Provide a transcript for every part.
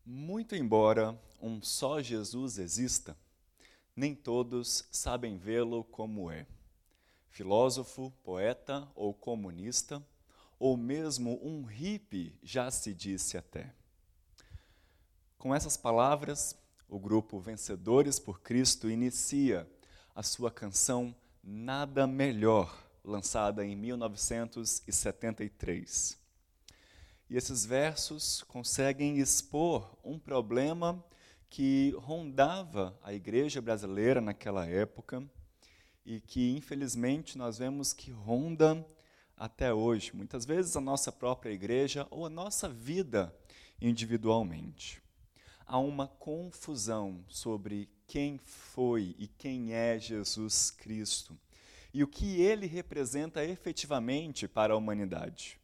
Muito embora um só Jesus exista, nem todos sabem vê-lo como é. Filósofo, poeta ou comunista, ou mesmo um hippie já se disse até. Com essas palavras, o grupo Vencedores por Cristo inicia a sua canção Nada Melhor, lançada em 1973. E esses versos conseguem expor um problema que rondava a igreja brasileira naquela época e que, infelizmente, nós vemos que ronda até hoje. Muitas vezes a nossa própria igreja ou a nossa vida individualmente. Há uma confusão sobre quem foi e quem é Jesus Cristo e o que ele representa efetivamente para a humanidade.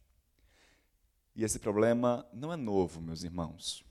E esse problema não é novo, meus irmãos.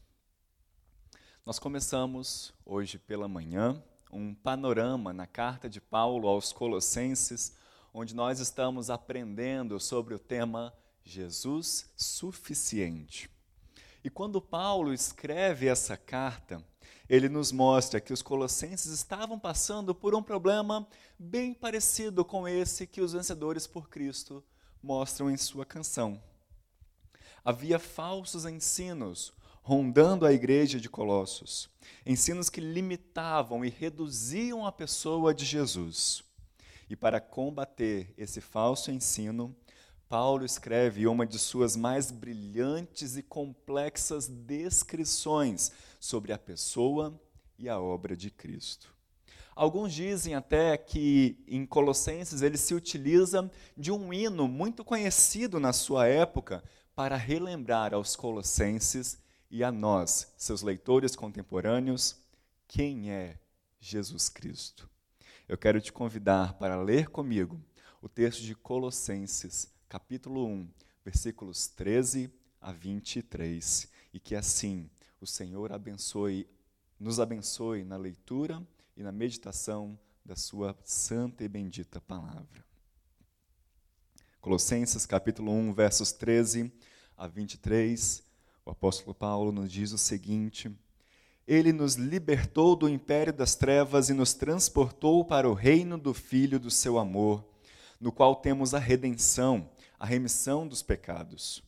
Nós começamos hoje pela manhã um panorama na carta de Paulo aos Colossenses, onde nós estamos aprendendo sobre o tema Jesus suficiente. E quando Paulo escreve essa carta, ele nos mostra que os colossenses estavam passando por um problema bem parecido com esse que os vencedores por Cristo mostram em sua canção. Havia falsos ensinos rondando a igreja de Colossos, ensinos que limitavam e reduziam a pessoa de Jesus. E para combater esse falso ensino, Paulo escreve uma de suas mais brilhantes e complexas descrições sobre a pessoa e a obra de Cristo. Alguns dizem até que em Colossenses ele se utiliza de um hino muito conhecido na sua época para relembrar aos colossenses e a nós, seus leitores contemporâneos, quem é Jesus Cristo. Eu quero te convidar para ler comigo o texto de Colossenses, capítulo 1, versículos 13 a 23, e que assim o Senhor nos abençoe na leitura e na meditação da sua santa e bendita palavra. Colossenses capítulo 1, versos 13 a 23, o apóstolo Paulo nos diz o seguinte: Ele nos libertou do império das trevas e nos transportou para o reino do Filho do seu amor, no qual temos a redenção, a remissão dos pecados.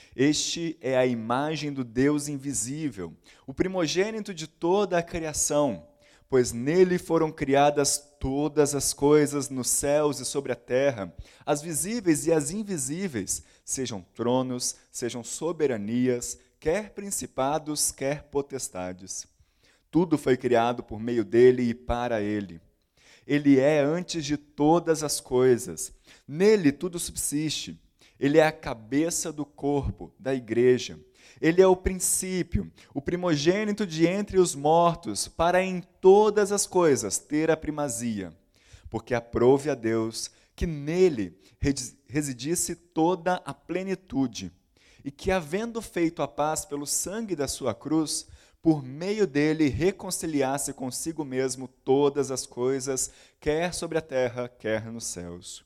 Este é a imagem do Deus invisível, o primogênito de toda a criação, pois nele foram criadas todas as coisas nos céus e sobre a terra, as visíveis e as invisíveis, sejam tronos, sejam soberanias, quer principados, quer potestades. Tudo foi criado por meio dele e para ele. Ele é antes de todas as coisas. Nele tudo subsiste. Ele é a cabeça do corpo, da igreja. Ele é o princípio, o primogênito de entre os mortos, para em todas as coisas ter a primazia. Porque aprove a Deus que nele residisse toda a plenitude, e que, havendo feito a paz pelo sangue da sua cruz, por meio dele reconciliasse consigo mesmo todas as coisas, quer sobre a terra, quer nos céus.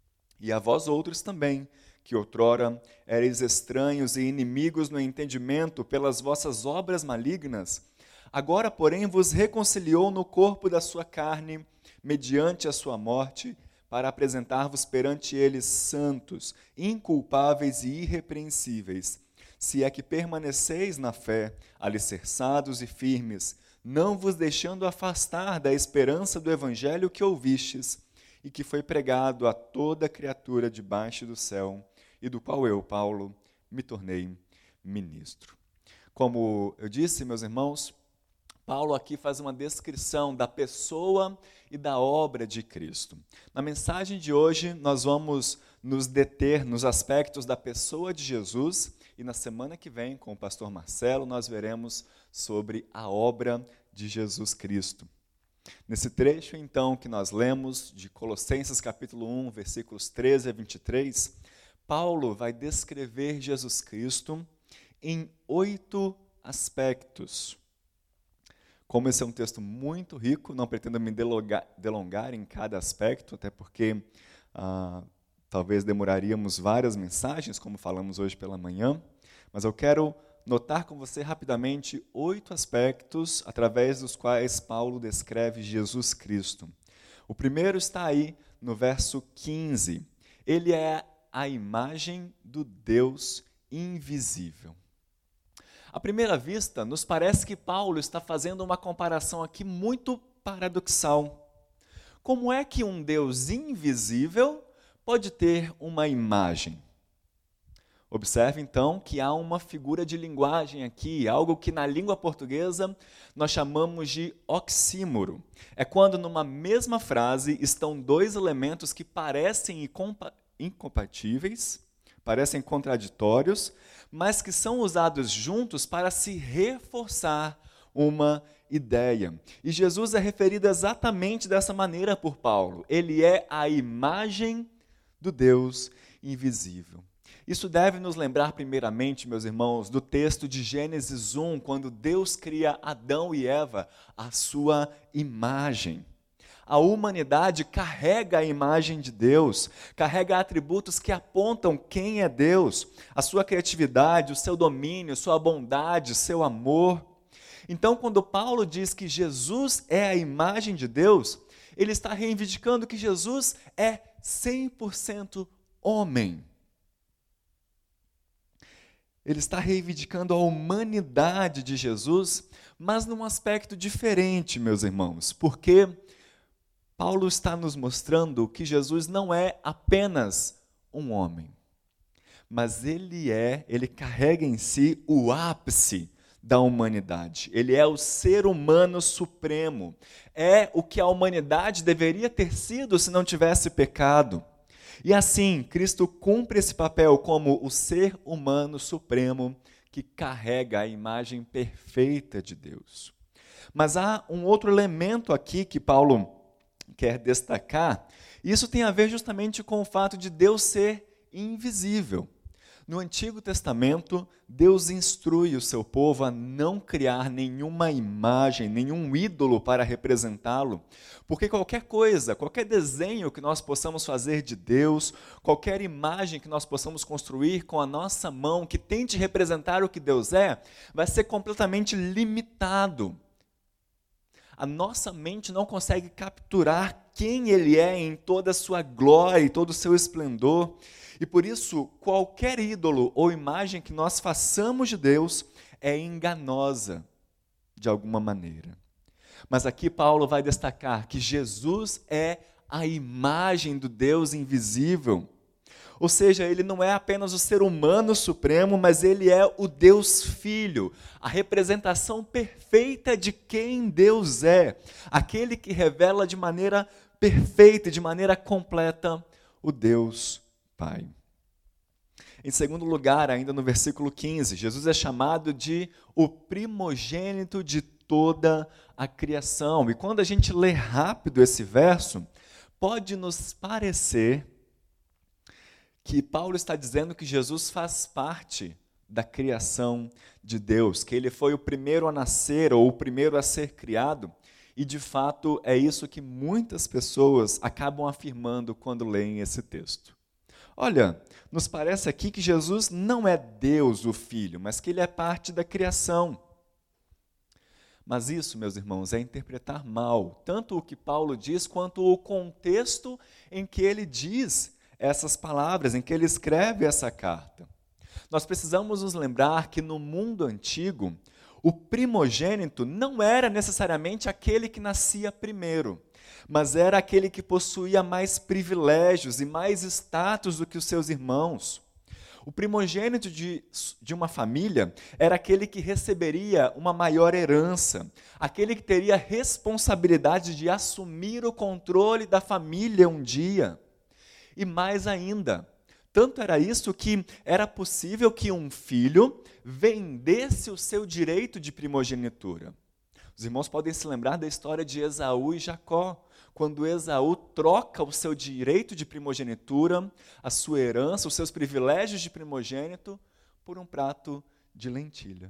E a vós outros também, que outrora erais estranhos e inimigos no entendimento pelas vossas obras malignas, agora, porém, vos reconciliou no corpo da sua carne, mediante a sua morte, para apresentar-vos perante ele santos, inculpáveis e irrepreensíveis, se é que permaneceis na fé, alicerçados e firmes, não vos deixando afastar da esperança do evangelho que ouvistes, e que foi pregado a toda criatura debaixo do céu, e do qual eu, Paulo, me tornei ministro. Como eu disse, meus irmãos, Paulo aqui faz uma descrição da pessoa e da obra de Cristo. Na mensagem de hoje, nós vamos nos deter nos aspectos da pessoa de Jesus, e na semana que vem, com o pastor Marcelo, nós veremos sobre a obra de Jesus Cristo. Nesse trecho, então, que nós lemos de Colossenses capítulo 1, versículos 13 a 23, Paulo vai descrever Jesus Cristo em 8 aspectos. Como esse é um texto muito rico, não pretendo me delongar em cada aspecto, até porque talvez demoraríamos várias mensagens, como falamos hoje pela manhã, mas eu quero notar com você rapidamente 8 aspectos através dos quais Paulo descreve Jesus Cristo. O primeiro está aí no verso 15. Ele é a imagem do Deus invisível. À primeira vista, nos parece que Paulo está fazendo uma comparação aqui muito paradoxal. Como é que um Deus invisível pode ter uma imagem? Observe, então, que há uma figura de linguagem aqui, algo que na língua portuguesa nós chamamos de oxímoro. É quando numa mesma frase estão dois elementos que parecem incompatíveis, parecem contraditórios, mas que são usados juntos para se reforçar uma ideia. E Jesus é referido exatamente dessa maneira por Paulo. Ele é a imagem do Deus invisível. Isso deve nos lembrar, primeiramente, meus irmãos, do texto de Gênesis 1, quando Deus cria Adão e Eva à sua imagem. A humanidade carrega a imagem de Deus, carrega atributos que apontam quem é Deus, a sua criatividade, o seu domínio, sua bondade, seu amor. Então, quando Paulo diz que Jesus é a imagem de Deus, ele está reivindicando que Jesus é 100% homem. Ele está reivindicando a humanidade de Jesus, mas num aspecto diferente, meus irmãos, porque Paulo está nos mostrando que Jesus não é apenas um homem, mas ele carrega em si o ápice da humanidade. Ele é o ser humano supremo. É o que a humanidade deveria ter sido se não tivesse pecado. E assim, Cristo cumpre esse papel como o ser humano supremo que carrega a imagem perfeita de Deus. Mas há um outro elemento aqui que Paulo quer destacar, e isso tem a ver justamente com o fato de Deus ser invisível. No Antigo Testamento, Deus instrui o seu povo a não criar nenhuma imagem, nenhum ídolo para representá-lo, porque qualquer coisa, qualquer desenho que nós possamos fazer de Deus, qualquer imagem que nós possamos construir com a nossa mão, que tente representar o que Deus é, vai ser completamente limitado. A nossa mente não consegue capturar quem Ele é em toda a sua glória e todo o seu esplendor. E por isso, qualquer ídolo ou imagem que nós façamos de Deus é enganosa, de alguma maneira. Mas aqui Paulo vai destacar que Jesus é a imagem do Deus invisível. Ou seja, ele não é apenas o ser humano supremo, mas ele é o Deus Filho, a representação perfeita de quem Deus é, aquele que revela de maneira perfeita, de maneira completa, o Deus Pai. Em segundo lugar, ainda no versículo 15, Jesus é chamado de o primogênito de toda a criação. E quando a gente lê rápido esse verso, pode nos parecer que Paulo está dizendo que Jesus faz parte da criação de Deus, que ele foi o primeiro a nascer ou o primeiro a ser criado, e de fato é isso que muitas pessoas acabam afirmando quando leem esse texto. Olha, nos parece aqui que Jesus não é Deus, o Filho, mas que ele é parte da criação. Mas isso, meus irmãos, é interpretar mal, tanto o que Paulo diz, quanto o contexto em que ele diz essas palavras, em que ele escreve essa carta. Nós precisamos nos lembrar que no mundo antigo, o primogênito não era necessariamente aquele que nascia primeiro, mas era aquele que possuía mais privilégios e mais status do que os seus irmãos. O primogênito de uma família era aquele que receberia uma maior herança, aquele que teria responsabilidade de assumir o controle da família um dia. E mais ainda, tanto era isso que era possível que um filho vendesse o seu direito de primogenitura. Os irmãos podem se lembrar da história de Esaú e Jacó, quando Esaú troca o seu direito de primogenitura, a sua herança, os seus privilégios de primogênito, por um prato de lentilha.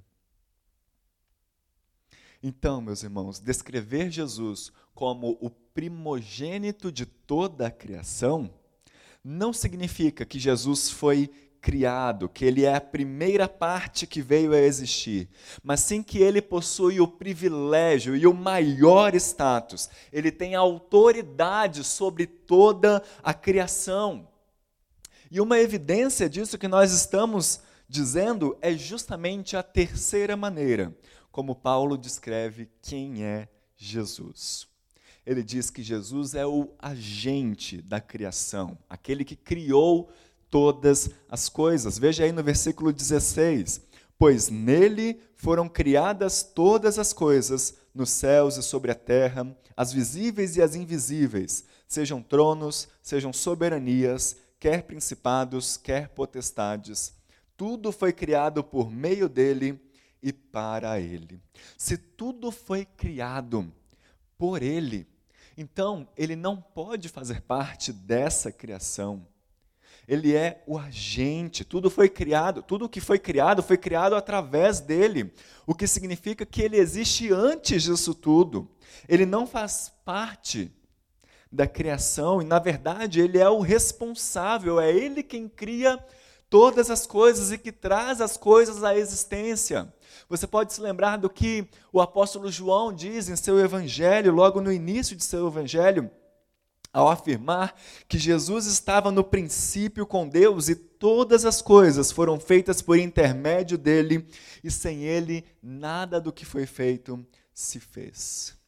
Então, meus irmãos, descrever Jesus como o primogênito de toda a criação não significa que Jesus foi criado, que ele é a primeira parte que veio a existir, mas sim que ele possui o privilégio e o maior status. Ele tem autoridade sobre toda a criação. E uma evidência disso que nós estamos dizendo é justamente a terceira maneira como Paulo descreve quem é Jesus. Ele diz que Jesus é o agente da criação, aquele que criou todas as coisas. Veja aí no versículo 16: pois nele foram criadas todas as coisas, nos céus e sobre a terra, as visíveis e as invisíveis, sejam tronos, sejam soberanias, quer principados, quer potestades. Tudo foi criado por meio dele e para ele. Se tudo foi criado por ele, então ele não pode fazer parte dessa criação. Ele é o agente, tudo que foi criado através dele, o que significa que ele existe antes disso tudo. Ele não faz parte da criação e, na verdade, ele é o responsável, é ele quem cria todas as coisas e que traz as coisas à existência. Você pode se lembrar do que o apóstolo João diz em seu evangelho, logo no início de seu evangelho, ao afirmar que Jesus estava no princípio com Deus e todas as coisas foram feitas por intermédio dele, e sem ele nada do que foi feito se fez.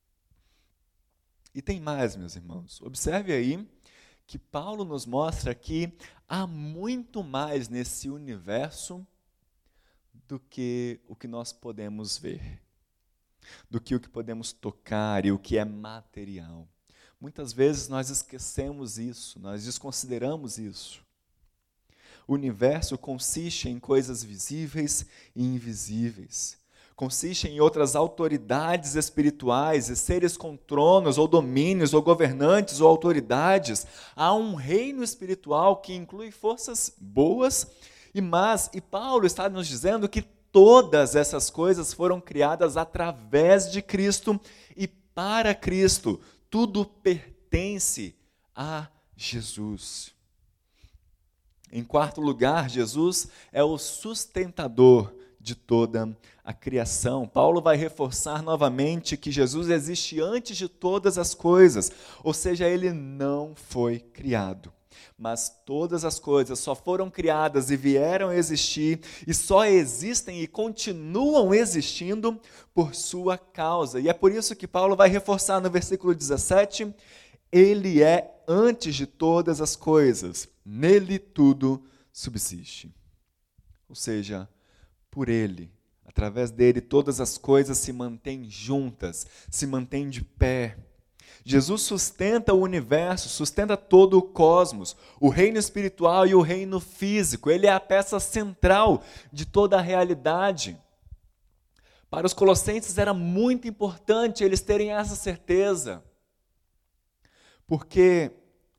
E tem mais, meus irmãos. Observe aí que Paulo nos mostra que há muito mais nesse universo do que o que nós podemos ver, do que o que podemos tocar e o que é material. Muitas vezes nós esquecemos isso, nós desconsideramos isso. O universo consiste em coisas visíveis e invisíveis. Consiste em outras autoridades espirituais e seres com tronos, ou domínios, ou governantes, ou autoridades. Há um reino espiritual que inclui forças boas e más. E Paulo está nos dizendo que todas essas coisas foram criadas através de Cristo e para Cristo. Tudo pertence a Jesus. Em quarto lugar, Jesus é o sustentador de toda a criação. Paulo vai reforçar novamente que Jesus existe antes de todas as coisas, ou seja, ele não foi criado. Mas todas as coisas só foram criadas e vieram a existir, e só existem e continuam existindo por sua causa. E é por isso que Paulo vai reforçar no versículo 17, ele é antes de todas as coisas, nele tudo subsiste. Ou seja, por ele, através dele, todas as coisas se mantêm juntas, se mantêm de pé. Jesus sustenta o universo, sustenta todo o cosmos, o reino espiritual e o reino físico. Ele é a peça central de toda a realidade. Para os colossenses era muito importante eles terem essa certeza. Porque,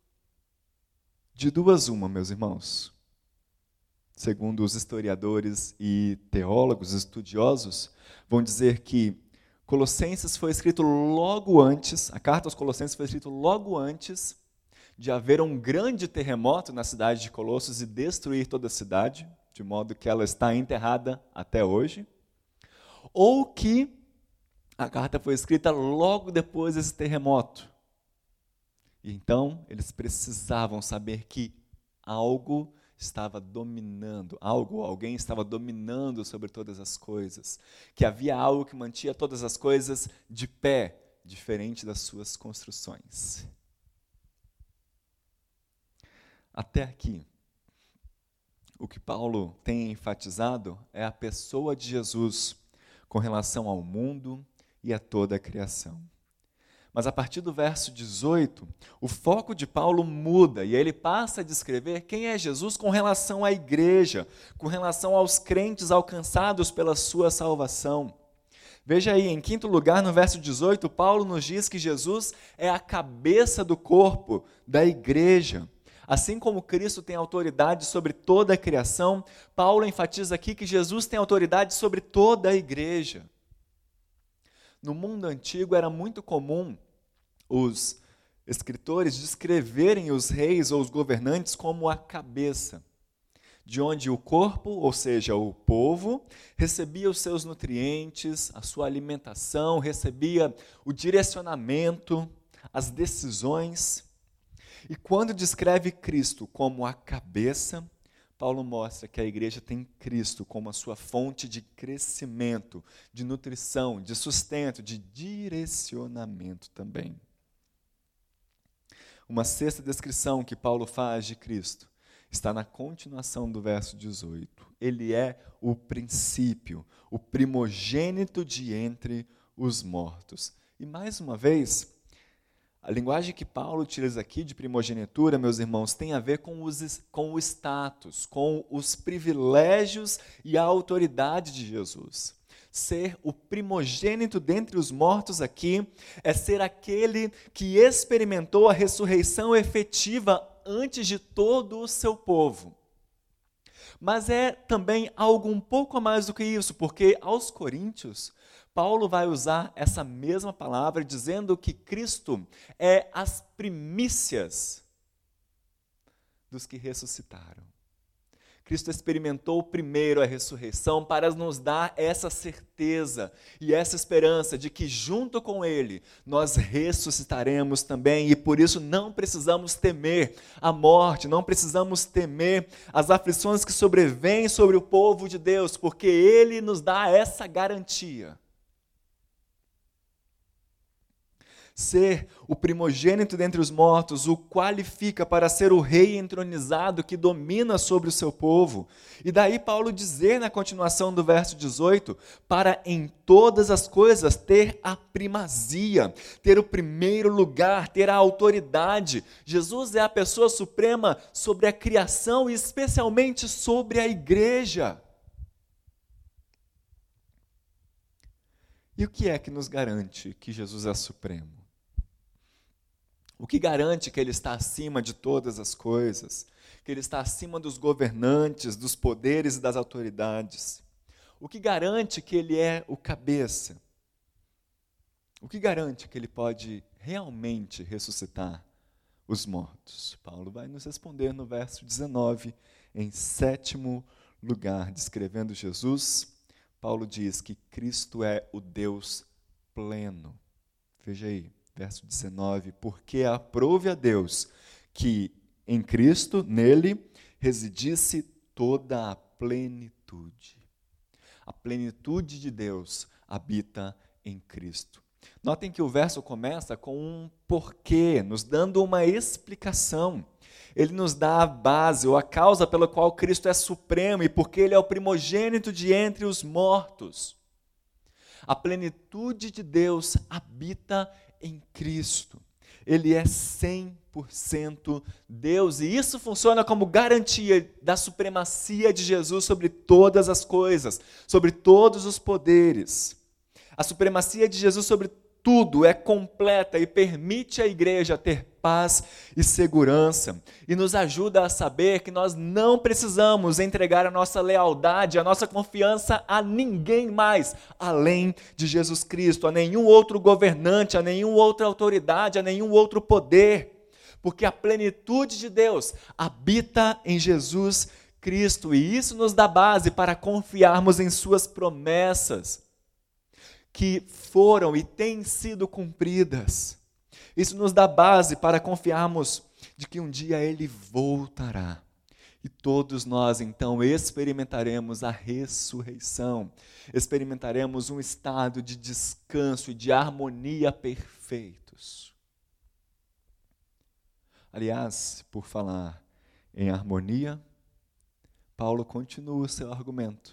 de duas uma, meus irmãos, segundo os historiadores e teólogos, estudiosos, vão dizer que Colossenses foi escrito logo antes, a carta aos Colossenses foi escrita logo antes de haver um grande terremoto na cidade de Colossos e destruir toda a cidade, de modo que ela está enterrada até hoje, ou que a carta foi escrita logo depois desse terremoto. E então eles precisavam saber que algo estava dominando, alguém estava dominando sobre todas as coisas, que havia algo que mantinha todas as coisas de pé, diferente das suas construções. Até aqui, o que Paulo tem enfatizado é a pessoa de Jesus com relação ao mundo e a toda a criação. Mas a partir do verso 18, o foco de Paulo muda e ele passa a descrever quem é Jesus com relação à igreja, com relação aos crentes alcançados pela sua salvação. Veja aí, em quinto lugar, no verso 18, Paulo nos diz que Jesus é a cabeça do corpo da igreja. Assim como Cristo tem autoridade sobre toda a criação, Paulo enfatiza aqui que Jesus tem autoridade sobre toda a igreja. No mundo antigo era muito comum os escritores descreverem os reis ou os governantes como a cabeça. de onde o corpo, ou seja, o povo, recebia os seus nutrientes, a sua alimentação, recebia o direcionamento, as decisões. E quando descreve Cristo como a cabeça, Paulo mostra que a igreja tem Cristo como a sua fonte de crescimento, de nutrição, de sustento, de direcionamento também. Uma sexta descrição que Paulo faz de Cristo está na continuação do verso 18. Ele é o princípio, o primogênito de entre os mortos. E mais uma vez, a linguagem que Paulo utiliza aqui de primogenitura, meus irmãos, tem a ver com o status, com os privilégios e a autoridade de Jesus. Ser o primogênito dentre os mortos aqui é ser aquele que experimentou a ressurreição efetiva antes de todo o seu povo. Mas é também algo um pouco mais do que isso, porque aos Coríntios, Paulo vai usar essa mesma palavra dizendo que Cristo é as primícias dos que ressuscitaram. Cristo experimentou primeiro a ressurreição para nos dar essa certeza e essa esperança de que junto com Ele nós ressuscitaremos também, e por isso não precisamos temer a morte, não precisamos temer as aflições que sobrevêm sobre o povo de Deus, porque Ele nos dá essa garantia. Ser o primogênito dentre os mortos o qualifica para ser o rei entronizado que domina sobre o seu povo. E daí Paulo dizer na continuação do verso 18, para em todas as coisas ter a primazia, ter o primeiro lugar, ter a autoridade. Jesus é a pessoa suprema sobre a criação e especialmente sobre a igreja. E o que é que nos garante que Jesus é supremo? O que garante que Ele está acima de todas as coisas, que Ele está acima dos governantes, dos poderes e das autoridades? O que garante que Ele é o cabeça? O que garante que Ele pode realmente ressuscitar os mortos? Paulo vai nos responder no verso 19, em sétimo lugar, descrevendo Jesus. Paulo diz que Cristo é o Deus pleno. Veja aí. Verso 19, porque aprove a Deus que em Cristo, nele, residisse toda a plenitude. A plenitude de Deus habita em Cristo. Notem que o verso começa com um porquê, nos dando uma explicação. Ele nos dá a base, ou a causa pela qual Cristo é supremo, e porque Ele é o primogênito de entre os mortos. A plenitude de Deus habita em Cristo. Ele é 100% Deus, e isso funciona como garantia da supremacia de Jesus sobre todas as coisas, sobre todos os poderes. A supremacia de Jesus sobre tudo é completa e permite à igreja ter paz e segurança, e nos ajuda a saber que nós não precisamos entregar a nossa lealdade, a nossa confiança a ninguém mais, além de Jesus Cristo, a nenhum outro governante, a nenhuma outra autoridade, a nenhum outro poder, porque a plenitude de Deus habita em Jesus Cristo, e isso nos dá base para confiarmos em suas promessas, que foram e têm sido cumpridas. Isso nos dá base para confiarmos de que um dia Ele voltará. E todos nós, então, experimentaremos a ressurreição. Experimentaremos um estado de descanso e de harmonia perfeitos. Aliás, por falar em harmonia, Paulo continua o seu argumento.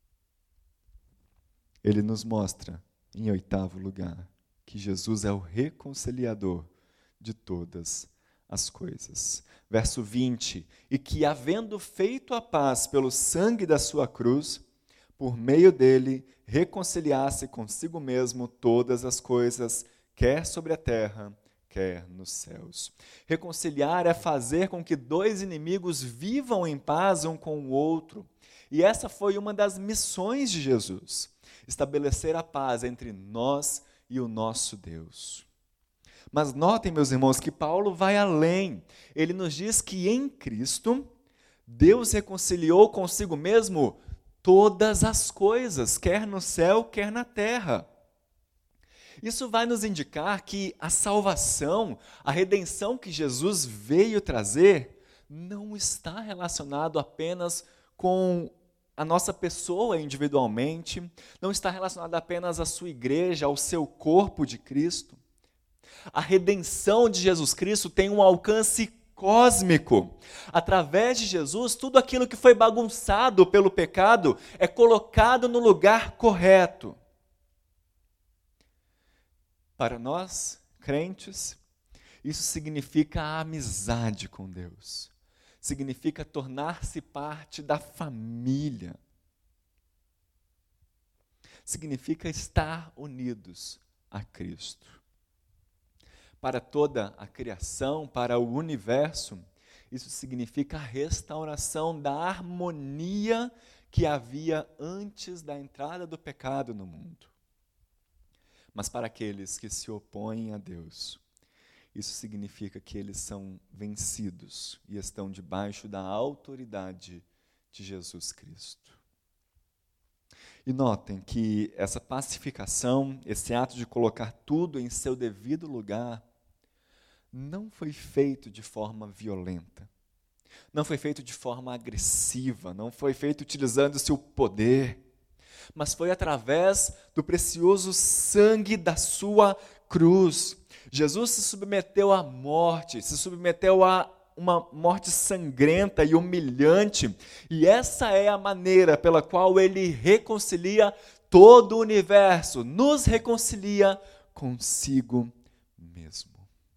Ele nos mostra, em oitavo lugar, que Jesus é o reconciliador de todas as coisas. Verso 20, e que havendo feito a paz pelo sangue da sua cruz, por meio dele reconciliasse consigo mesmo todas as coisas, quer sobre a terra, quer nos céus. Reconciliar é fazer com que dois inimigos vivam em paz um com o outro. E essa foi uma das missões de Jesus. Estabelecer a paz entre nós e o nosso Deus. Mas notem, meus irmãos, que Paulo vai além. Ele nos diz que em Cristo, Deus reconciliou consigo mesmo todas as coisas, quer no céu, quer na terra. Isso vai nos indicar que a salvação, a redenção que Jesus veio trazer, não está relacionado apenas com a nossa pessoa individualmente, não está relacionado apenas à sua igreja, ao seu corpo de Cristo. A redenção de Jesus Cristo tem um alcance cósmico. Através de Jesus, tudo aquilo que foi bagunçado pelo pecado é colocado no lugar correto. Para nós, crentes, isso significa a amizade com Deus. Significa tornar-se parte da família. Significa estar unidos a Cristo. Para toda a criação, para o universo, isso significa a restauração da harmonia que havia antes da entrada do pecado no mundo. Mas para aqueles que se opõem a Deus, isso significa que eles são vencidos e estão debaixo da autoridade de Jesus Cristo. E notem que essa pacificação, esse ato de colocar tudo em seu devido lugar, não foi feito de forma violenta, não foi feito de forma agressiva, não foi feito utilizando-se o poder, mas foi através do precioso sangue da sua cruz. Jesus se submeteu à morte, se submeteu a uma morte sangrenta e humilhante, e essa é a maneira pela qual ele reconcilia todo o universo, nos reconcilia consigo mesmo.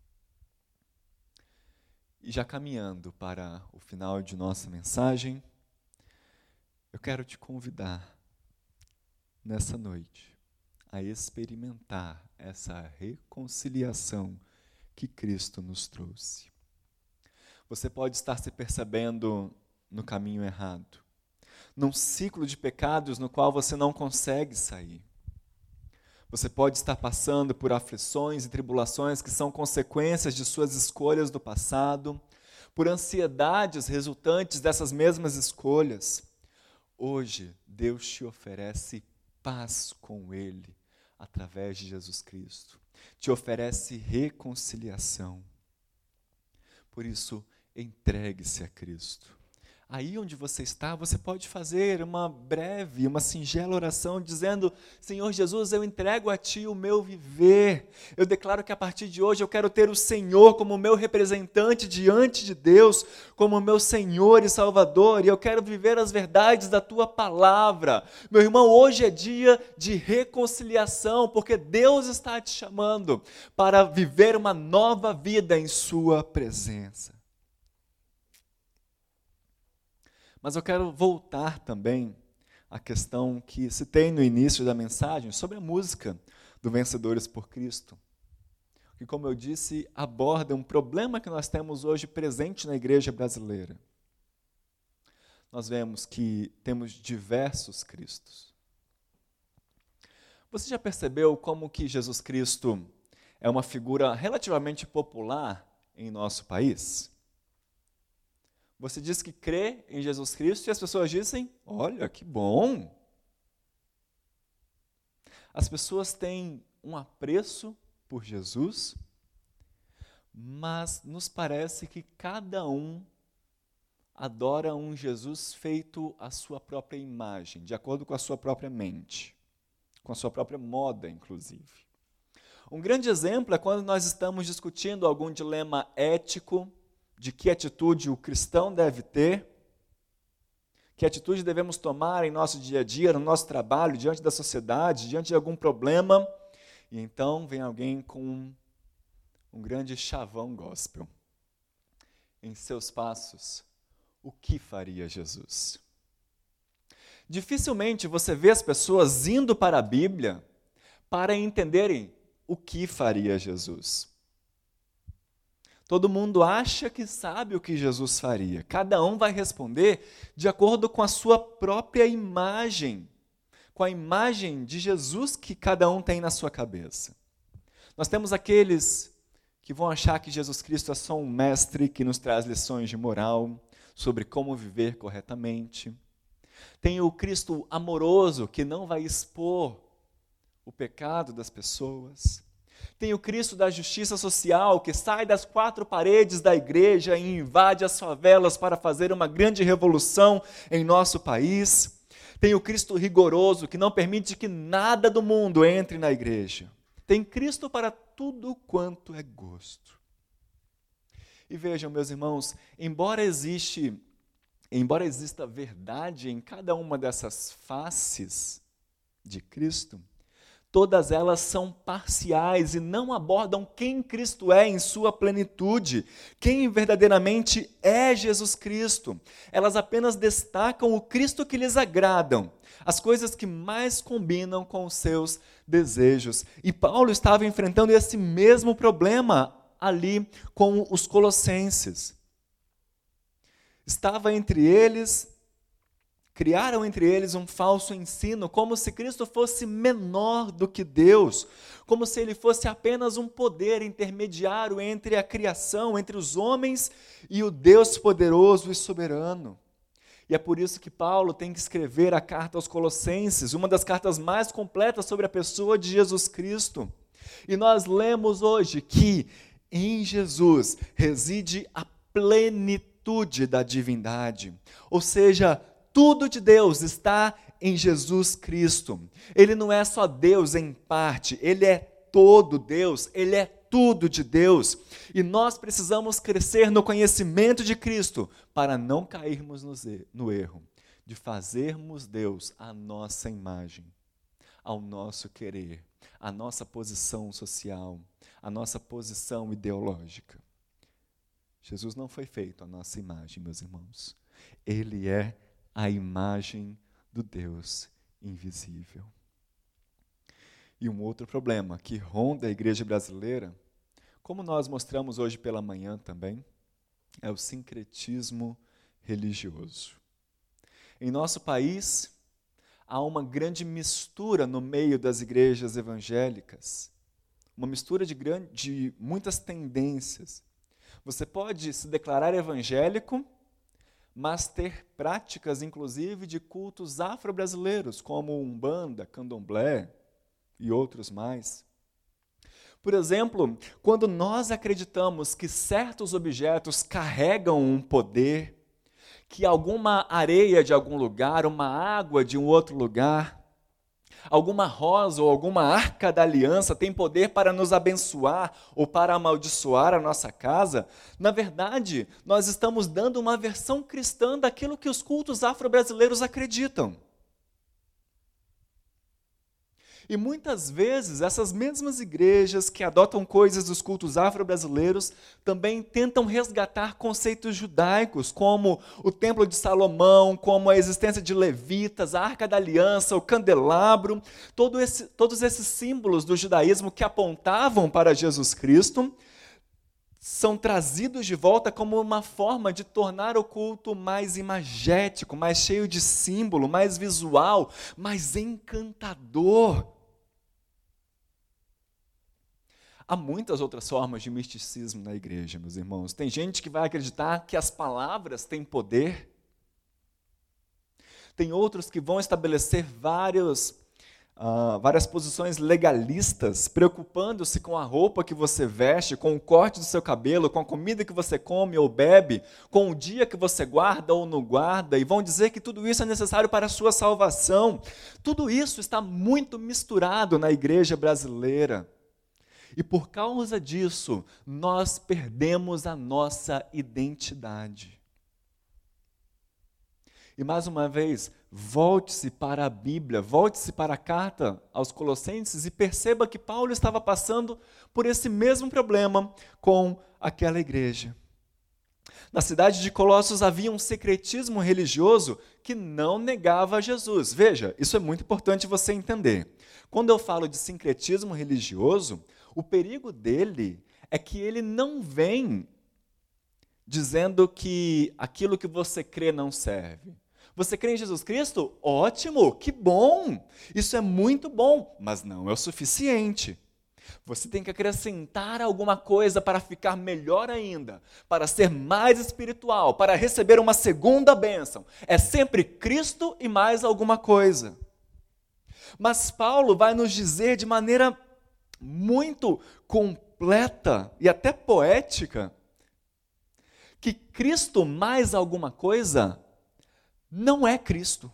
E já caminhando para o final de nossa mensagem, eu quero te convidar nessa noite a experimentar essa reconciliação que Cristo nos trouxe. Você pode estar se percebendo no caminho errado, num ciclo de pecados no qual você não consegue sair. Você pode estar passando por aflições e tribulações que são consequências de suas escolhas do passado, por ansiedades resultantes dessas mesmas escolhas. Hoje, Deus te oferece paz com Ele, através de Jesus Cristo. Te oferece reconciliação. Por isso, entregue-se a Cristo. Aí onde você está, você pode fazer uma breve, uma singela oração dizendo: Senhor Jesus, eu entrego a Ti o meu viver. Eu declaro que a partir de hoje eu quero ter o Senhor como meu representante diante de Deus, como meu Senhor e Salvador, e eu quero viver as verdades da Tua palavra. Meu irmão, hoje é dia de reconciliação, porque Deus está te chamando para viver uma nova vida em Sua presença. Mas eu quero voltar também à questão que citei no início da mensagem sobre a música do Vencedores por Cristo, que, como eu disse, aborda um problema que nós temos hoje presente na igreja brasileira. Nós vemos que temos diversos Cristos. Você já percebeu como que Jesus Cristo é uma figura relativamente popular em nosso país? Você diz que crê em Jesus Cristo e as pessoas dizem: olha, que bom. As pessoas têm um apreço por Jesus, mas nos parece que cada um adora um Jesus feito à sua própria imagem, de acordo com a sua própria mente, com a sua própria moda, inclusive. Um grande exemplo é quando nós estamos discutindo algum dilema ético, de que atitude o cristão deve ter, que atitude devemos tomar em nosso dia a dia, no nosso trabalho, diante da sociedade, diante de algum problema, e então vem alguém com um grande chavão gospel. Em seus passos, o que faria Jesus? Dificilmente você vê as pessoas indo para a Bíblia para entenderem o que faria Jesus. Todo mundo acha que sabe o que Jesus faria. Cada um vai responder de acordo com a sua própria imagem, com a imagem de Jesus que cada um tem na sua cabeça. Nós temos aqueles que vão achar que Jesus Cristo é só um mestre que nos traz lições de moral, sobre como viver corretamente. Tem o Cristo amoroso, que não vai expor o pecado das pessoas. Tem o Cristo da justiça social, que sai das 4 paredes da igreja e invade as favelas para fazer uma grande revolução em nosso país. Tem o Cristo rigoroso, que não permite que nada do mundo entre na igreja. Tem Cristo para tudo quanto é gosto. E vejam, meus irmãos, embora exista verdade em cada uma dessas faces de Cristo, todas elas são parciais e não abordam quem Cristo é em sua plenitude, quem verdadeiramente é Jesus Cristo. Elas apenas destacam o Cristo que lhes agradam, as coisas que mais combinam com os seus desejos. E Paulo estava enfrentando esse mesmo problema ali com os colossenses. Criaram entre eles um falso ensino, como se Cristo fosse menor do que Deus, como se ele fosse apenas um poder intermediário entre a criação, entre os homens e o Deus poderoso e soberano. E é por isso que Paulo tem que escrever a carta aos Colossenses, uma das cartas mais completas sobre a pessoa de Jesus Cristo. E nós lemos hoje que em Jesus reside a plenitude da divindade, ou seja, tudo de Deus está em Jesus Cristo. Ele não é só Deus em parte, Ele é todo Deus, Ele é tudo de Deus. E nós precisamos crescer no conhecimento de Cristo para não cairmos no erro de fazermos Deus a nossa imagem, ao nosso querer, a nossa posição social, a nossa posição ideológica. Jesus não foi feito à nossa imagem, meus irmãos. Ele é a imagem do Deus invisível. E um outro problema que ronda a igreja brasileira, como nós mostramos hoje pela manhã também, é o sincretismo religioso. Em nosso país, há uma grande mistura no meio das igrejas evangélicas, uma mistura de muitas tendências. Você pode se declarar evangélico, mas ter práticas, inclusive, de cultos afro-brasileiros, como Umbanda, Candomblé e outros mais. Por exemplo, quando nós acreditamos que certos objetos carregam um poder, que alguma areia de algum lugar, uma água de um outro lugar, alguma rosa ou alguma arca da aliança tem poder para nos abençoar ou para amaldiçoar a nossa casa, na verdade, nós estamos dando uma versão cristã daquilo que os cultos afro-brasileiros acreditam. E muitas vezes, essas mesmas igrejas que adotam coisas dos cultos afro-brasileiros também tentam resgatar conceitos judaicos, como o Templo de Salomão, como a existência de levitas, a Arca da Aliança, o candelabro, todos esses símbolos do judaísmo que apontavam para Jesus Cristo, são trazidos de volta como uma forma de tornar o culto mais imagético, mais cheio de símbolo, mais visual, mais encantador. Há muitas outras formas de misticismo na igreja, meus irmãos. Tem gente que vai acreditar que as palavras têm poder. Tem outros que vão estabelecer várias posições legalistas, preocupando-se com a roupa que você veste, com o corte do seu cabelo, com a comida que você come ou bebe, com o dia que você guarda ou não guarda, e vão dizer que tudo isso é necessário para a sua salvação. Tudo isso está muito misturado na igreja brasileira. E por causa disso, nós perdemos a nossa identidade. E mais uma vez, volte-se para a Bíblia, volte-se para a carta aos Colossenses e perceba que Paulo estava passando por esse mesmo problema com aquela igreja. Na cidade de Colossos havia um secretismo religioso que não negava a Jesus. Veja, isso é muito importante você entender. Quando eu falo de sincretismo religioso, o perigo dele é que ele não vem dizendo que aquilo que você crê não serve. Você crê em Jesus Cristo? Ótimo, que bom! Isso é muito bom, mas não é o suficiente. Você tem que acrescentar alguma coisa para ficar melhor ainda, para ser mais espiritual, para receber uma segunda bênção. É sempre Cristo e mais alguma coisa. Mas Paulo vai nos dizer de maneira muito completa e até poética que Cristo mais alguma coisa não é Cristo.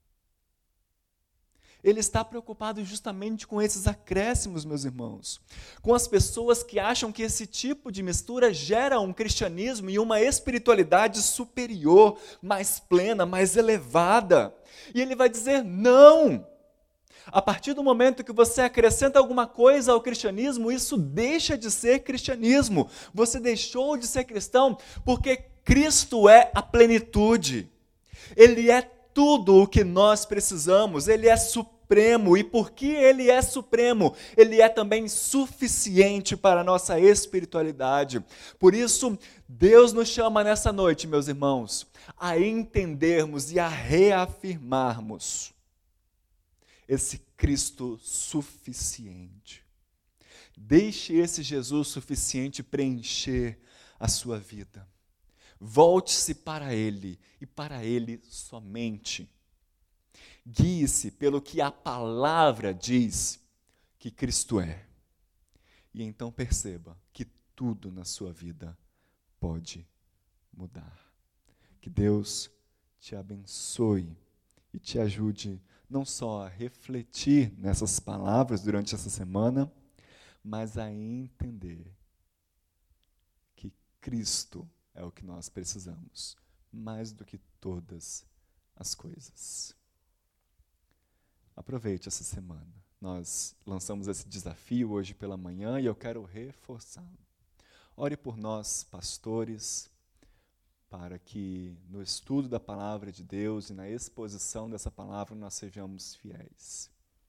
Ele está preocupado justamente com esses acréscimos, meus irmãos, com as pessoas que acham que esse tipo de mistura gera um cristianismo e uma espiritualidade superior, mais plena, mais elevada. E ele vai dizer, não! A partir do momento que você acrescenta alguma coisa ao cristianismo, isso deixa de ser cristianismo. Você deixou de ser cristão porque Cristo é a plenitude. Ele é tudo o que nós precisamos, Ele é supremo, e porque Ele é supremo, Ele é também suficiente para a nossa espiritualidade. Por isso, Deus nos chama nessa noite, meus irmãos, a entendermos e a reafirmarmos esse Cristo suficiente. Deixe esse Jesus suficiente preencher a sua vida. Volte-se para Ele e para Ele somente. Guie-se pelo que a palavra diz que Cristo é. E então perceba que tudo na sua vida pode mudar. Que Deus te abençoe e te ajude não só a refletir nessas palavras durante essa semana, mas a entender que Cristo é o que nós precisamos, mais do que todas as coisas. Aproveite essa semana. Nós lançamos esse desafio hoje pela manhã e eu quero reforçá-lo. Ore por nós, pastores, para que no estudo da palavra de Deus e na exposição dessa palavra nós sejamos fiéis.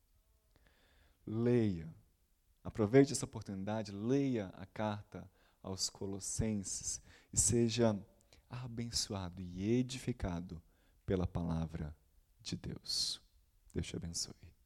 Leia, aproveite essa oportunidade, leia a carta aos Colossenses e seja abençoado e edificado pela palavra de Deus. Deus te abençoe.